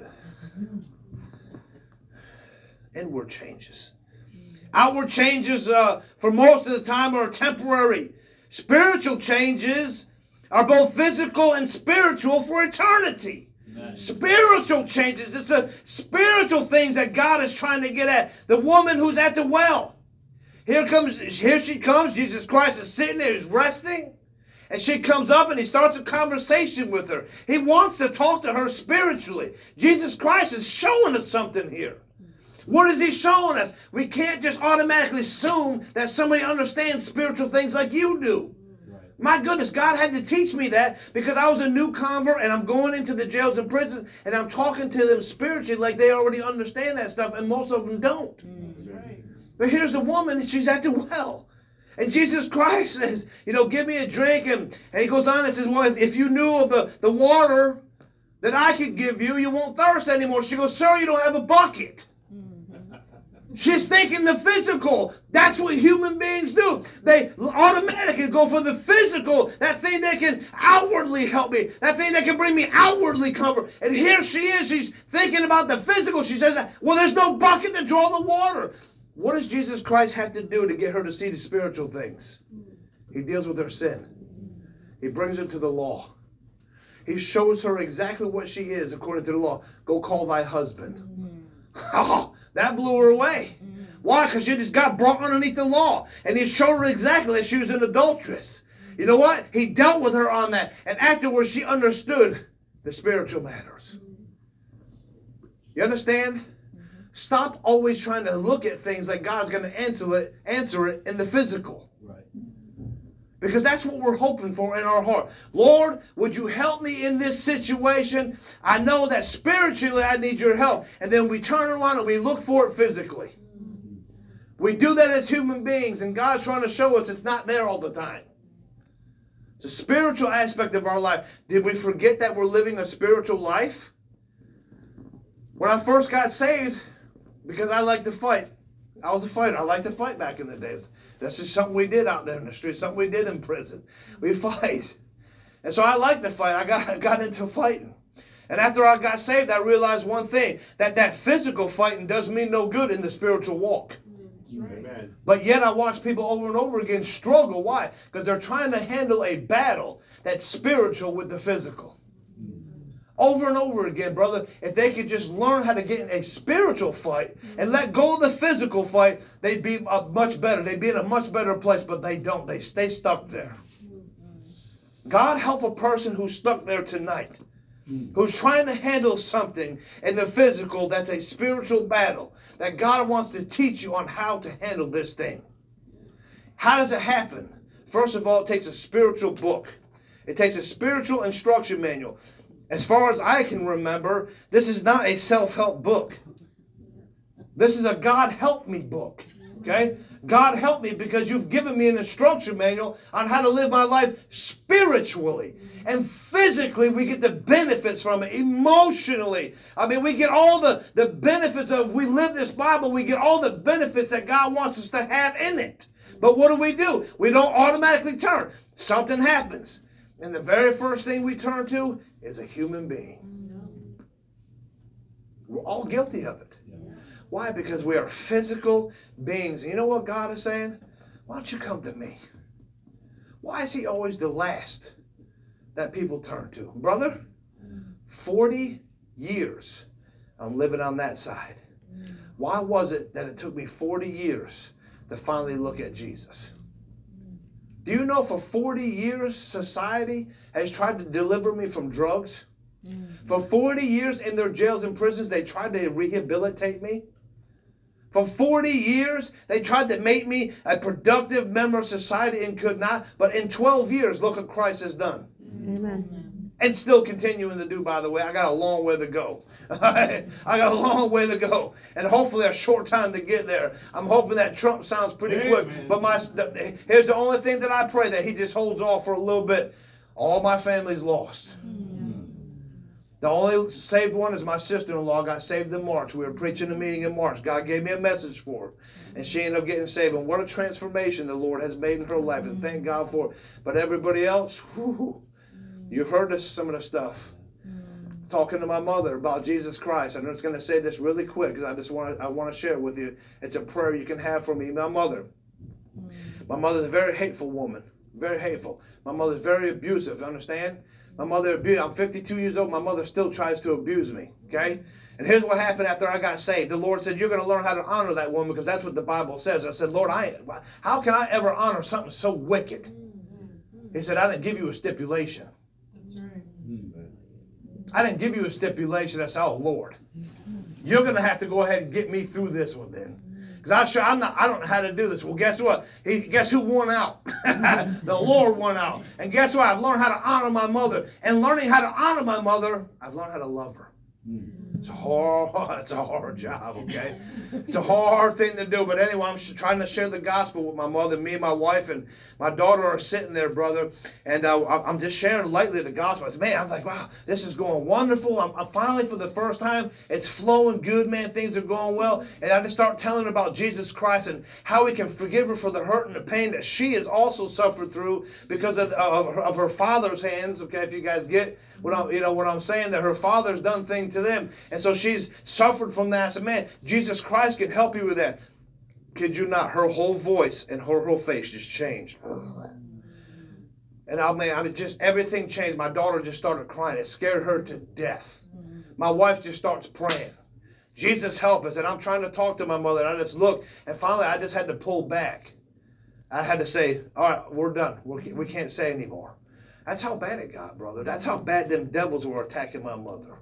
Inward changes. Outward changes, uh, for most of the time, are temporary. Spiritual changes are both physical and spiritual for eternity. Amen. Spiritual changes. It's the spiritual things that God is trying to get at. The woman who's at the well. Here comes, here she comes. Jesus Christ is sitting there, he's resting. And she comes up and he starts a conversation with her. He wants to talk to her spiritually. Jesus Christ is showing us something here. What is he showing us? We can't just automatically assume that somebody understands spiritual things like you do. Right. My goodness, God had to teach me that because I was a new convert and I'm going into the jails and prisons and I'm talking to them spiritually like they already understand that stuff, and most of them don't. Mm. Right. But here's the woman, she's at the well. And Jesus Christ says, you know, give me a drink. And, and he goes on and says, well, if, if you knew of the, the water that I could give you, you won't thirst anymore. She goes, sir, you don't have a bucket. She's thinking the physical. That's what human beings do. They automatically go for the physical, that thing that can outwardly help me, that thing that can bring me outwardly comfort. And here she is. She's thinking about the physical. She says, well, there's no bucket to draw the water. What does Jesus Christ have to do to get her to see the spiritual things? He deals with her sin. He brings her to the law. He shows her exactly what she is according to the law. Go call thy husband. Oh, that blew her away. Why? Because she just got brought underneath the law. And he showed her exactly that she was an adulteress. You know what? He dealt with her on that. And afterwards, she understood the spiritual matters. You understand? Stop always trying to look at things like God's going to answer it, answer it in the physical. Right. Because that's what we're hoping for in our heart. Lord, would you help me in this situation? I know that spiritually I need your help. And then we turn around and we look for it physically. We do that as human beings, and God's trying to show us it's not there all the time. It's a spiritual aspect of our life. Did we forget that we're living a spiritual life? When I first got saved, because I like to fight. I was a fighter. I liked to fight back in the days. That's just something we did out there in the street, something we did in prison. We fight. And so I liked to fight. I got, I got into fighting. And after I got saved, I realized one thing, that that physical fighting does me no good in the spiritual walk. Amen. But yet I watch people over and over again struggle. Why? Because they're trying to handle a battle that's spiritual with the physical. Over and over again, brother, if they could just learn how to get in a spiritual fight and let go of the physical fight, they'd be a much better. They'd be in a much better place, but they don't. They stay stuck there. God help a person who's stuck there tonight, who's trying to handle something in the physical that's a spiritual battle, that God wants to teach you on how to handle this thing. How does it happen? First of all, it takes a spiritual book. It takes a spiritual instruction manual. As far as I can remember, this is not a self-help book. This is a God help me book. Okay? God help me because you've given me an instruction manual on how to live my life spiritually. And physically, we get the benefits from it. Emotionally. I mean, we get all the, the benefits of, if we live this Bible, we get all the benefits that God wants us to have in it. But what do we do? We don't automatically turn. Something happens. And the very first thing we turn to is a human being. We're all guilty of it. Why? Because we are physical beings. And you know what God is saying? Why don't you come to me? Why is he always the last that people turn to? Brother, forty years I'm living on that side. Why was it that it took me forty years to finally look at Jesus? Do you know for forty years society has tried to deliver me from drugs? Mm-hmm. For forty years in their jails and prisons, they tried to rehabilitate me. For forty years, they tried to make me a productive member of society and could not. But in twelve years, look what Christ has done. Amen. And still continuing to do, by the way. I got a long way to go. I got a long way to go. And hopefully a short time to get there. I'm hoping that Trump sounds pretty Amen. quick. But my the, here's the only thing that I pray, that he just holds off for a little bit. All my family's lost. The only saved one is my sister-in-law. Got saved in March. We were preaching a meeting in March. God gave me a message for her. And she ended up getting saved. And what a transformation the Lord has made in her life. And thank God for it. But everybody else, whoo, you've heard this, some of the stuff. Talking to my mother about Jesus Christ. I'm just going to say this really quick because I just want to I want to share it with you. It's a prayer you can have for me. My mother. My mother's a very hateful woman. Very hateful. My mother's very abusive. Understand? My mother abused. I'm fifty-two years old. My mother still tries to abuse me. Okay? And here's what happened after I got saved. The Lord said, you're going to learn how to honor that woman because that's what the Bible says. I said, Lord, I how can I ever honor something so wicked? He said, I didn't give you a stipulation. That's right. I didn't give you a stipulation. I said, oh, Lord, you're going to have to go ahead and get me through this one then. Because I sure I'm not. I don't know how to do this. Well, guess what? He, guess who won out? The Lord won out. And guess what? I've learned how to honor my mother. And learning how to honor my mother, I've learned how to love her. It's a hard, it's a hard job, okay? It's a hard thing to do. But anyway, I'm sh- trying to share the gospel with my mother. Me and my wife and my daughter are sitting there, brother. And uh, I'm just sharing lightly the gospel. I said, man, I was like, wow, this is going wonderful. I'm, I'm finally, for the first time, it's flowing good, man. Things are going well. And I just start telling her about Jesus Christ and how he can forgive her for the hurt and the pain that she has also suffered through because of, of, of her father's hands, okay, if you guys get what I'm, you know, what I'm saying, that her father's done things to them. And so she's suffered from that. I said, man, Jesus Christ can help you with that. Kid you not, her whole voice and her whole face just changed. And I mean, I mean, just everything changed. My daughter just started crying. It scared her to death. My wife just starts praying. Jesus, help us. And I'm trying to talk to my mother. And I just look. And finally, I just had to pull back. I had to say, all right, we're done. We're, we can't say anymore. That's how bad it got, brother. That's how bad them devils were attacking my mother.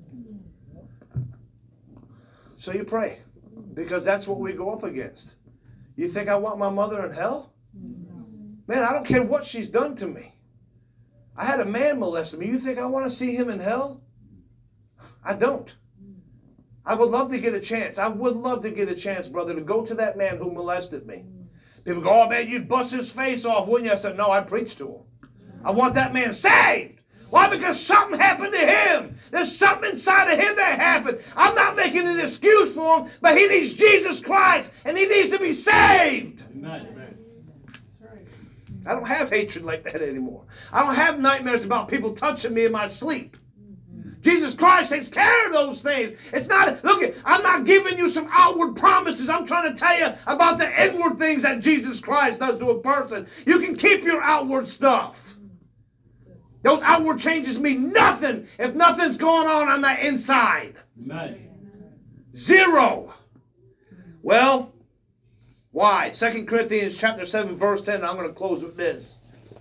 So you pray, because that's what we go up against. You think I want my mother in hell? Man, I don't care what she's done to me. I had a man molest me. You think I want to see him in hell? I don't. I would love to get a chance. I would love to get a chance, brother, to go to that man who molested me. People go, oh, man, you'd bust his face off, wouldn't you? I said, no, I preached to him. I want that man saved. Why? Because something happened to him. There's something inside of him that happened. I'm not making an excuse for him, but he needs Jesus Christ, and he needs to be saved. Amen. That's right. I don't have hatred like that anymore. I don't have nightmares about people touching me in my sleep. Jesus Christ takes care of those things. It's not, look, I'm not giving you some outward promises. I'm trying to tell you about the inward things that Jesus Christ does to a person. You can keep your outward stuff. Those outward changes mean nothing if nothing's going on on the inside. Amen. Zero. Well, why? Second Corinthians chapter seven, verse ten. I'm going to close with this.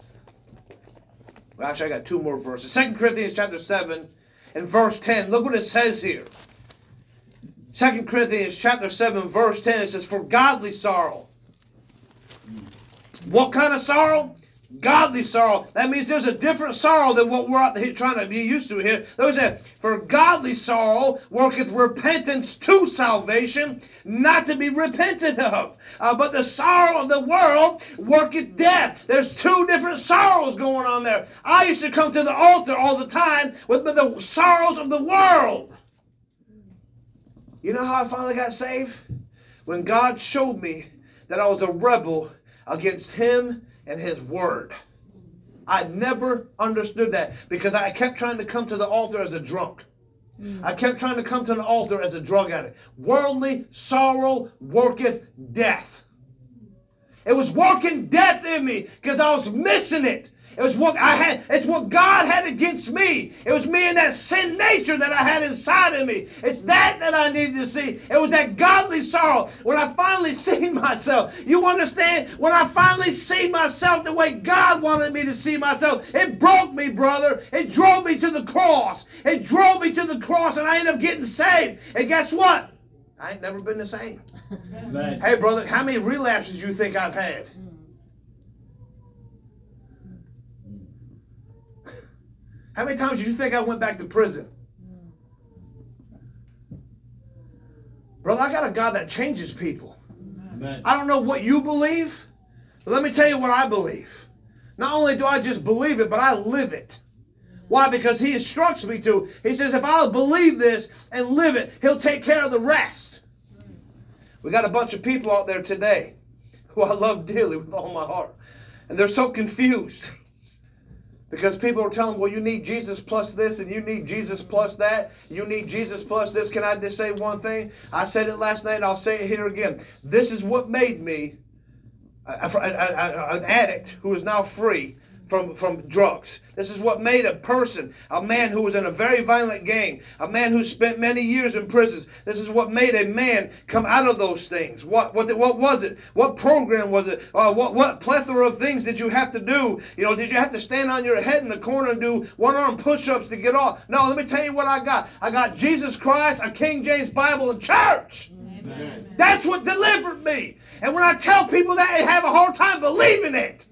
Well, actually, I got two more verses. Second Corinthians chapter seven and verse ten. Look what it says here. Second Corinthians chapter seven, verse ten. It says, for godly sorrow. What kind of sorrow? Godly sorrow. That means there's a different sorrow than what we're out here trying to be used to here. Those that for godly sorrow worketh repentance to salvation, not to be repented of. Uh, but the sorrow of the world worketh death. There's two different sorrows going on there. I used to come to the altar all the time with the sorrows of the world. You know how I finally got saved? When God showed me that I was a rebel against him and his word. I never understood that because I kept trying to come to the altar as a drunk. I kept trying to come to an altar as a drug addict. Worldly sorrow worketh death. It was working death in me because I was missing it. It was what I had. It's what God had against me. It was me and that sin nature that I had inside of me. It's that that I needed to see. It was that godly sorrow. When I finally seen myself, you understand? When I finally seen myself the way God wanted me to see myself, it broke me, brother. It drove me to the cross. It drove me to the cross, and I ended up getting saved. And guess what? I ain't never been the same. Amen. Hey, brother, how many relapses you think I've had? How many times do you think I went back to prison? Brother, I got a God that changes people. Amen. I don't know what you believe, but let me tell you what I believe. Not only do I just believe it, but I live it. Why? Because he instructs me to. He says, if I'll believe this and live it, he'll take care of the rest. We got a bunch of people out there today who I love dearly with all my heart. And they're so confused. Because people are telling them, well, you need Jesus plus this, and you need Jesus plus that. You need Jesus plus this. Can I just say one thing? I said it last night, and I'll say it here again. This is what made me a, a, a, a, an addict who is now free from, from drugs. This is what made a person, a man who was in a very violent gang, a man who spent many years in prisons. This is what made a man come out of those things. What what what was it? What program was it? Uh, what what plethora of things did you have to do? You know, did you have to stand on your head in the corner and do one-arm push-ups to get off? No, let me tell you what I got. I got Jesus Christ, a King James Bible, and church. Amen. That's what delivered me. And when I tell people that, they have a hard time believing it.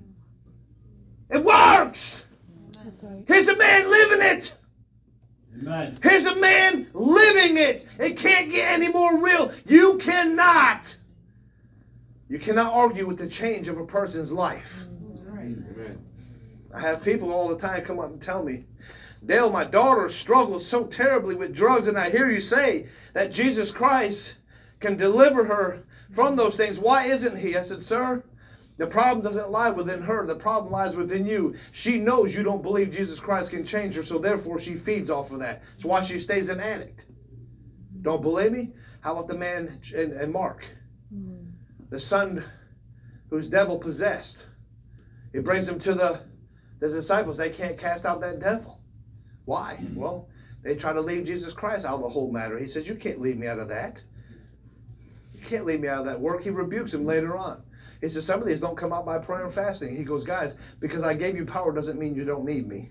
It works. Here's a man living it. Amen. Here's a man living it. It can't get any more real. You cannot. You cannot argue with the change of a person's life. Amen. I have people all the time come up and tell me, Dale, my daughter struggles so terribly with drugs, and I hear you say that Jesus Christ can deliver her from those things. Why isn't he? I said, sir, the problem doesn't lie within her. The problem lies within you. She knows you don't believe Jesus Christ can change her, so therefore she feeds off of that. That's why she stays an addict. Don't believe me? How about the man in, in Mark? The son who's devil possessed. He brings him to the, the disciples. They can't cast out that devil. Why? Well, they try to leave Jesus Christ out of the whole matter. He says, you can't leave me out of that. You can't leave me out of that work. He rebukes him later on. He says, some of these don't come out by prayer and fasting. He goes, guys, because I gave you power doesn't mean you don't need me.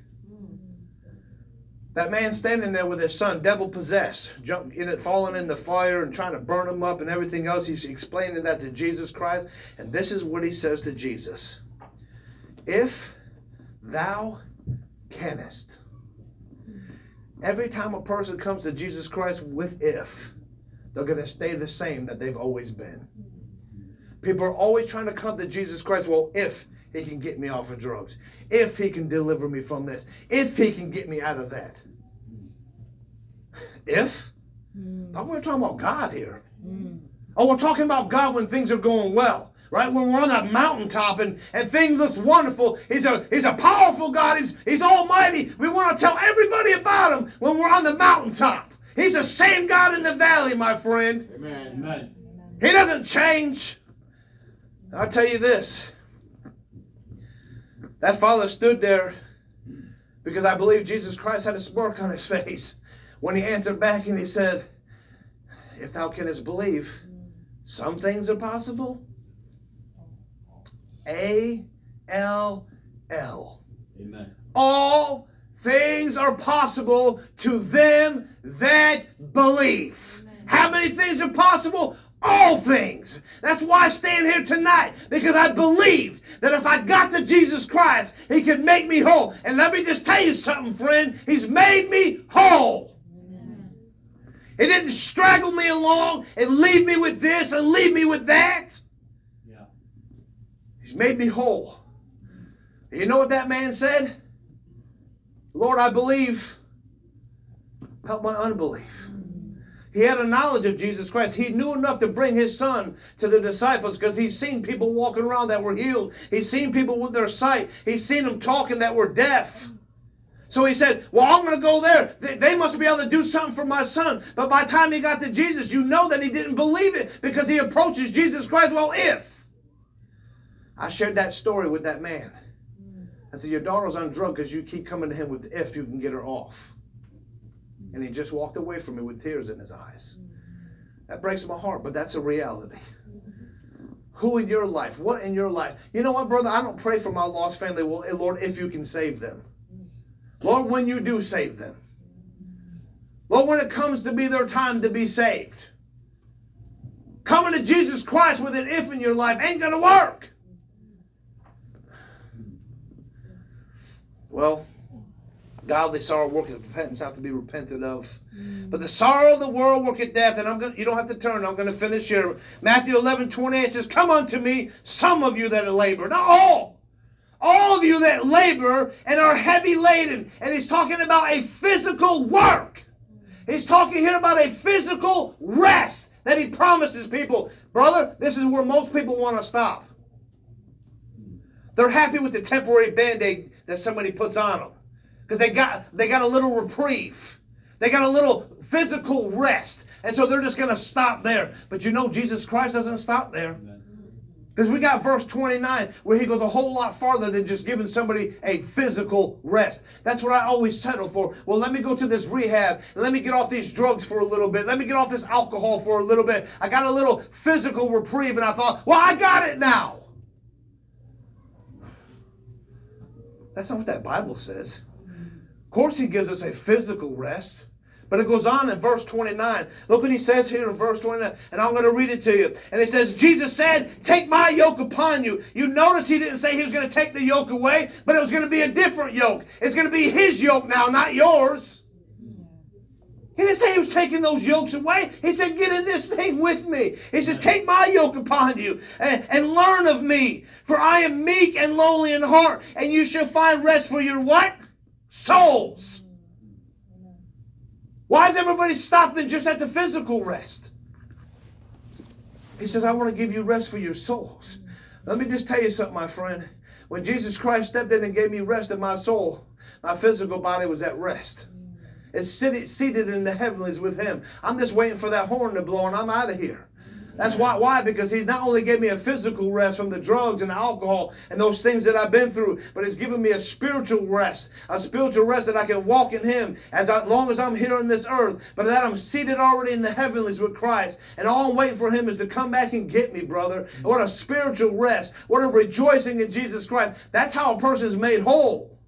That man standing there with his son, devil possessed, jump in it, falling in the fire and trying to burn him up and everything else. He's explaining that to Jesus Christ. And this is what he says to Jesus. If thou canst. Every time a person comes to Jesus Christ with if, they're going to stay the same that they've always been. People are always trying to come to Jesus Christ. Well, if he can get me off of drugs, if he can deliver me from this, if he can get me out of that. If? Oh, we're talking about God here. Oh, we're talking about God when things are going well. Right? When we're on that mountaintop and, and things looks wonderful. He's a, he's a powerful God. He's, he's almighty. We want to tell everybody about him when we're on the mountaintop. He's the same God in the valley, my friend. Amen. Amen. He doesn't change. I'll tell you this. That father stood there because I believe Jesus Christ had a smirk on his face when he answered back and he said, if thou canst believe, some things are possible. A L L. Amen. All things are possible to them that believe. Amen. How many things are possible? All things. That's why I stand here tonight, because I believe that if I got to Jesus Christ, he could make me whole. And let me just tell you something, friend. He's made me whole. Amen. He didn't straggle me along and leave me with this and leave me with that. Yeah. He's made me whole. And you know what that man said? Lord, I believe. Help my unbelief. He had a knowledge of Jesus Christ. He knew enough to bring his son to the disciples because he's seen people walking around that were healed. He's seen people with their sight. He's seen them talking that were deaf. So he said, well, I'm going to go there. They, they must be able to do something for my son. But by the time he got to Jesus, you know that he didn't believe it because he approaches Jesus Christ. Well, if. I shared that story with that man. I said, your daughter's on drugs because you keep coming to him with if you can get her off. And he just walked away from me with tears in his eyes. That breaks my heart, but that's a reality. Who in your life? What in your life? You know what, brother? I don't pray for my lost family. Well, Lord, if you can save them. Lord, when you do save them. Lord, when it comes to be their time to be saved. Coming to Jesus Christ with an if in your life ain't going to work. Well, godly sorrow worketh repentance, have to be repented of. But the sorrow of the world worketh death. And I'm going you don't have to turn. I'm going to finish here. Matthew eleven twenty-eight says, come unto me, some of you that are labor. Not all. All of you that labor and are heavy laden. And he's talking about a physical work. He's talking here about a physical rest that he promises people. Brother, this is where most people want to stop. They're happy with the temporary band-aid that somebody puts on them. Because they got, they got a little reprieve. They got a little physical rest. And so they're just going to stop there. But you know, Jesus Christ doesn't stop there. Because we got verse twenty-nine where he goes a whole lot farther than just giving somebody a physical rest. That's what I always settle for. Well, let me go to this rehab. And let me get off these drugs for a little bit. Let me get off this alcohol for a little bit. I got a little physical reprieve and I thought, well, I got it now. That's not what that Bible says. Of course, he gives us a physical rest. But it goes on in verse twenty-nine. Look what he says here in verse twenty-nine. And I'm going to read it to you. And it says, Jesus said, take my yoke upon you. You notice he didn't say he was going to take the yoke away, but it was going to be a different yoke. It's going to be his yoke now, not yours. He didn't say he was taking those yokes away. He said, get in this thing with me. He says, take my yoke upon you and, and learn of me. For I am meek and lowly in heart, and you shall find rest for your what? Souls. Why is everybody stopping just at the physical rest? He says, I want to give you rest for your souls. Let me just tell you something, my friend. When Jesus Christ stepped in and gave me rest in my soul, my physical body was at rest. It's seated in the heavenlies with him. I'm just waiting for that horn to blow and I'm out of here. That's why. Why? Because he's not only gave me a physical rest from the drugs and the alcohol and those things that I've been through, but he's given me a spiritual rest, a spiritual rest that I can walk in him as I, long as I'm here on this earth, but that I'm seated already in the heavenlies with Christ. And all I'm waiting for him is to come back and get me, brother. What a spiritual rest. What a rejoicing in Jesus Christ. That's how a person is made whole.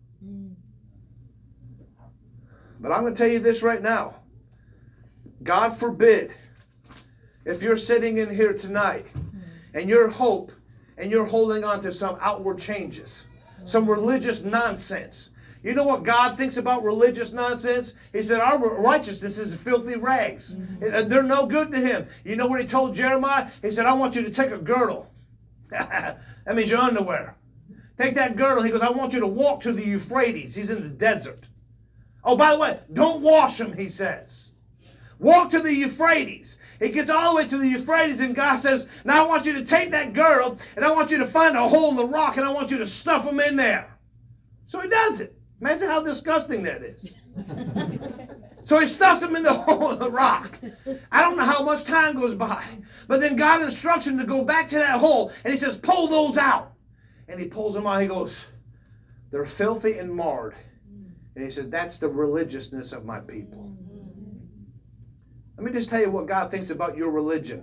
But I'm going to tell you this right now. God forbid, if you're sitting in here tonight and your hope and you're holding on to some outward changes, some religious nonsense. You know what God thinks about religious nonsense? He said, our righteousness is filthy rags. Mm-hmm. They're no good to him. You know what he told Jeremiah? He said, I want you to take a girdle. That means your underwear. Take that girdle. He goes, I want you to walk to the Euphrates. He's in the desert. Oh, by the way, don't wash him, he says. Walk to the Euphrates. He gets all the way to the Euphrates and God says, now I want you to take that girdle and I want you to find a hole in the rock and I want you to stuff them in there. So he does it. Imagine how disgusting that is. So he stuffs them in the hole in the rock. I don't know how much time goes by. But then God instructs him to go back to that hole and he says, pull those out. And he pulls them out. He goes, they're filthy and marred. And he said, that's the religiousness of my people. Let me just tell you what God thinks about your religion.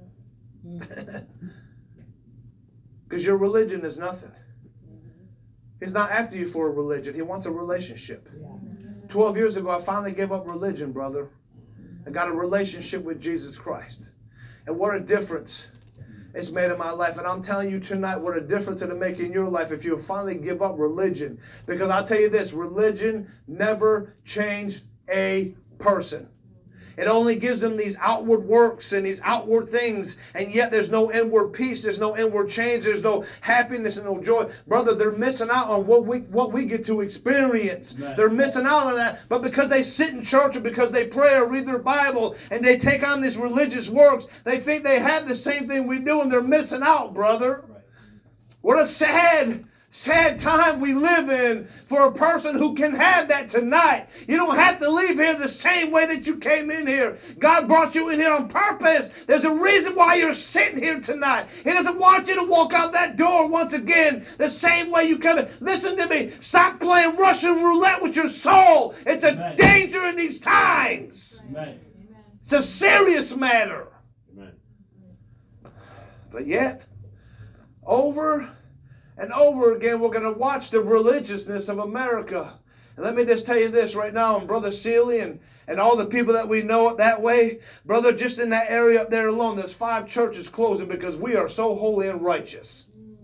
Because your religion is nothing. He's not after you for a religion. He wants a relationship. Twelve years ago, I finally gave up religion, brother. I got a relationship with Jesus Christ. And what a difference it's made in my life. And I'm telling you tonight what a difference it'll make in your life if you finally give up religion. Because I'll tell you this, religion never changed a person. It only gives them these outward works and these outward things, and yet there's no inward peace, there's no inward change, there's no happiness and no joy. Brother, they're missing out on what we what we get to experience. Right. They're missing out on that, but because they sit in church or because they pray or read their Bible and they take on these religious works, they think they have the same thing we do, and they're missing out, brother. Right. What a sad Sad time we live in for a person who can have that tonight. You don't have to leave here the same way that you came in here. God brought you in here on purpose. There's a reason why you're sitting here tonight. He doesn't want you to walk out that door once again the same way you come in. Listen to me. Stop playing Russian roulette with your soul. It's a Amen. Danger in these times. Amen. It's a serious matter. Amen. But yet, over and over again, we're going to watch the religiousness of America. And let me just tell you this right now, and Brother Seeley and, and all the people that we know up that way, brother, just in that area up there alone, there's five churches closing because we are so holy and righteous.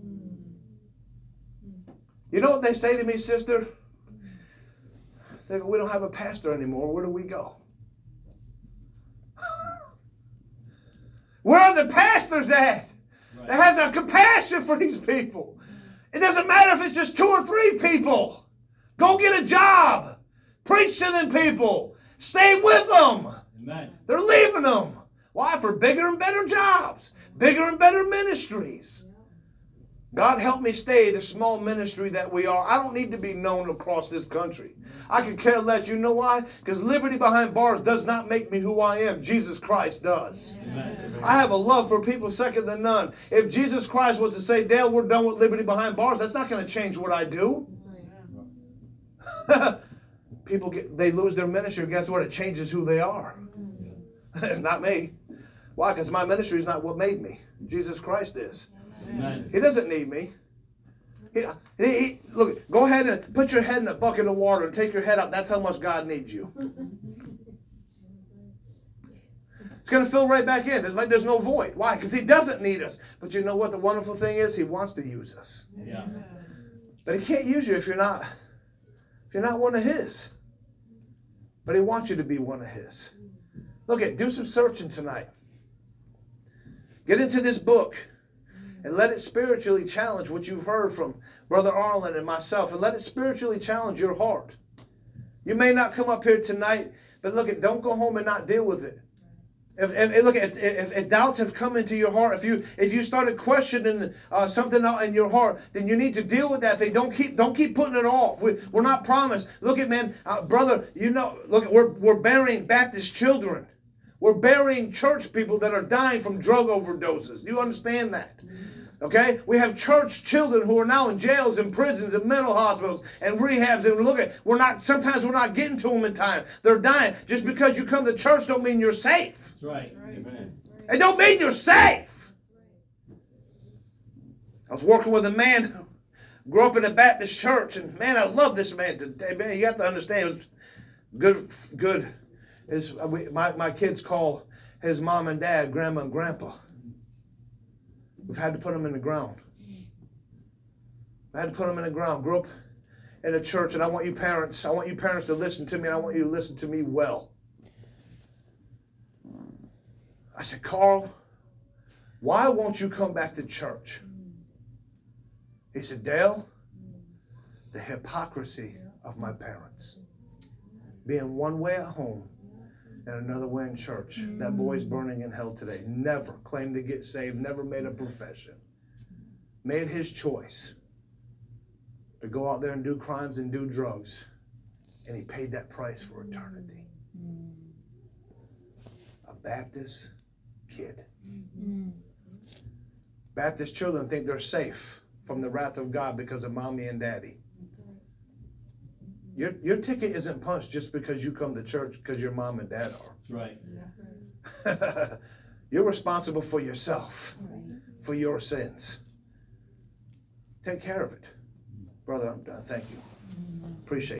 You know what they say to me, sister? They go, we don't have a pastor anymore. Where do we go? Where are the pastors at? Right. That has a compassion for these people. It doesn't matter if it's just two or three people. Go get a job. Preach to them people. Stay with them. Amen. They're leaving them. Why? For bigger and better jobs. Bigger and better ministries. God help me stay the small ministry that we are. I don't need to be known across this country. I could care less. You know why? Because liberty behind bars does not make me who I am. Jesus Christ does. Amen. I have a love for people second to none. If Jesus Christ was to say, Dale, we're done with liberty behind bars, that's not going to change what I do. People get, they lose their ministry. Guess what? It changes who they are. Not me. Why? Because my ministry is not what made me. Jesus Christ is. Amen. He doesn't need me. He, he, he, look, go ahead and put your head in a bucket of water and take your head out. That's how much God needs you. It's going to fill right back in. It's like there's no void. Why? Because he doesn't need us. But you know what the wonderful thing is? He wants to use us. Yeah. But he can't use you if you're not, if you're not one of his. But he wants you to be one of his. Look at, do some searching tonight. Get into this book. And let it spiritually challenge what you've heard from Brother Arlen and myself. And let it spiritually challenge your heart. You may not come up here tonight, but look, at, don't go home and not deal with it. If, if look, if, if, if doubts have come into your heart, if you if you started questioning uh, something out in your heart, then you need to deal with that thing. Don't keep don't keep putting it off. We, we're not promised. Look at man, uh, brother. You know, look, we're we're burying Baptist children. We're burying church people that are dying from drug overdoses. Do you understand that? Okay? We have church children who are now in jails and prisons and mental hospitals and rehabs. And look at, we're not, sometimes we're not getting to them in time. They're dying. Just because you come to church don't mean you're safe. That's right. Amen. It don't mean you're safe. I was working with a man who grew up in a Baptist church, and man, I love this man today. Man, you have to understand, it was good, good. His, my, my kids call his mom and dad grandma and grandpa. We've had to put them in the ground. I had to put them in the ground. Grew up in a church, and I want you parents, I want you parents to listen to me, and I want you to listen to me well. I said, Carl, why won't you come back to church? He said, Dale, the hypocrisy of my parents. Being one way at home and another way in church. That boy's burning in hell today. Never claimed to get saved, never made a profession. Made his choice to go out there and do crimes and do drugs. And he paid that price for eternity. A Baptist kid. Baptist children think they're safe from the wrath of God because of mommy and daddy. Your, your ticket isn't punched just because you come to church because your mom and dad are. That's right. You're responsible for yourself, for your sins. Take care of it. Brother, I'm done. Thank you. Appreciate it.